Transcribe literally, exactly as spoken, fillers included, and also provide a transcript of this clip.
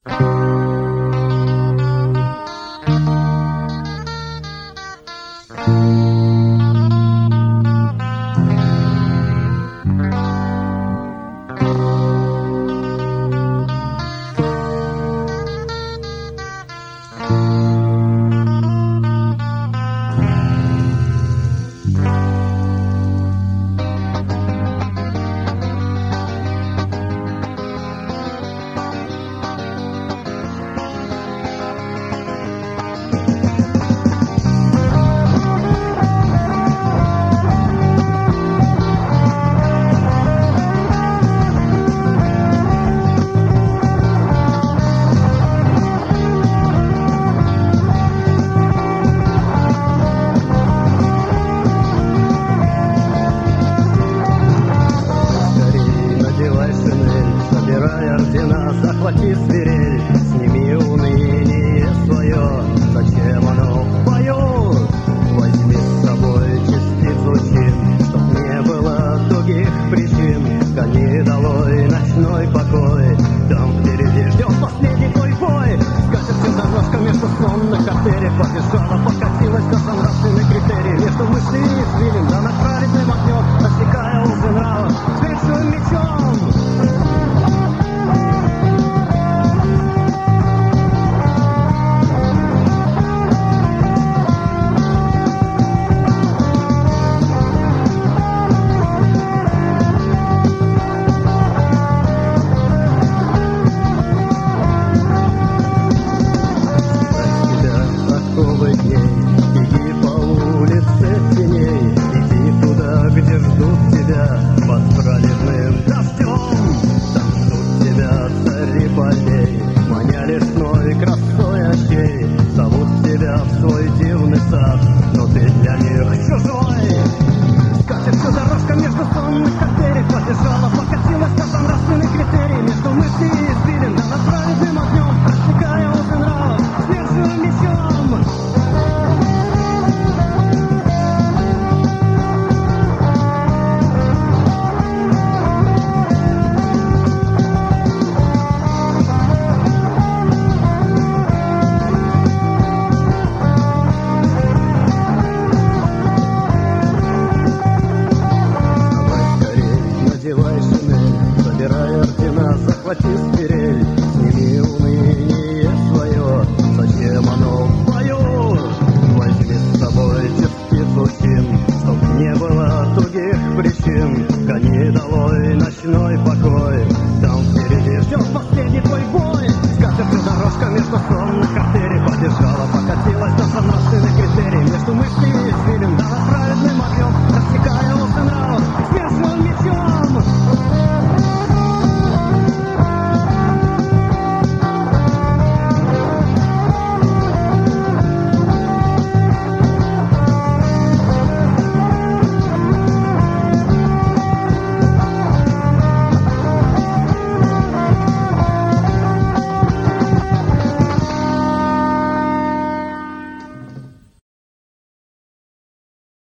Захвати свирель, сними уныние свое. Зачем оно поет? Возьми с собой частицу чин, чтоб не было других причин. Гони долой ночной покой, там впереди ждет последний твой бой. Скатертью дорожка между сонных артерий побежала, покатилась до нравственных критерий. Между мыслей и извилин, да над праведным огнем, отсекая узы нрава, свершил мечом. Зовут тебя в свой дивный сад, но ты для них чужой. Скатертью дорожка между сонных артерий побежала, покатилась до нравственных критерий. Между мыслей и извилин, да над праведным огнем, рассекая узы нравов, свершил мечом. Собирай ордена, захвати свирель, сними уныние свое. Зачем оно поет? Возьми с собой частицу чин, чтоб не было других причин. Гони долой ночной покой, там впереди ждет последний твой бой. Скатертью дорожка между сонных артерий